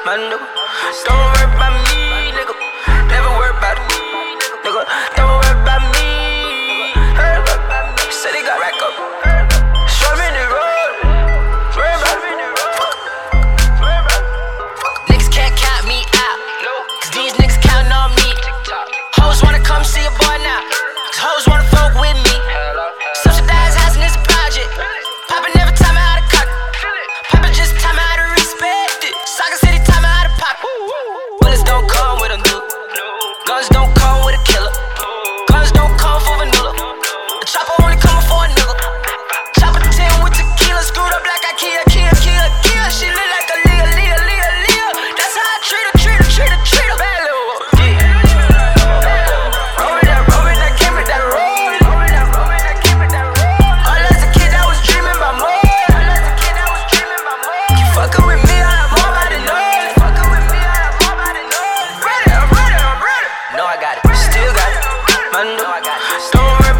my nigga. Don't worry about me, nigga. Never worry about it, nigga. Don't worry about me. Said he got rack up. Show me the road. Worry about me. Niggas can't count me out, cause these niggas counting on me. Hoes wanna come see a boy now, cause hoes wanna fuck with me. Subsidized housing is a project. Poppin' never taught me how to cock it. Poppin' just taught me how to respect it. Soccer City taught me how to pop it. Bullets don't come with a dude. Guns don't come with a killer. Guns don't come for vanilla. The chopper only coming for a nigga. Chopper 10 with tequila, screwed up like I kill. She look like a Leah. That's how I treat her. Bad little yeah. Roll that, came with that roll. All as a kid I was dreaming about more. Keep fucking with me, I have more about it, no. I'm ready. No, I got it, still got it. Man, no, I got it. Don't worry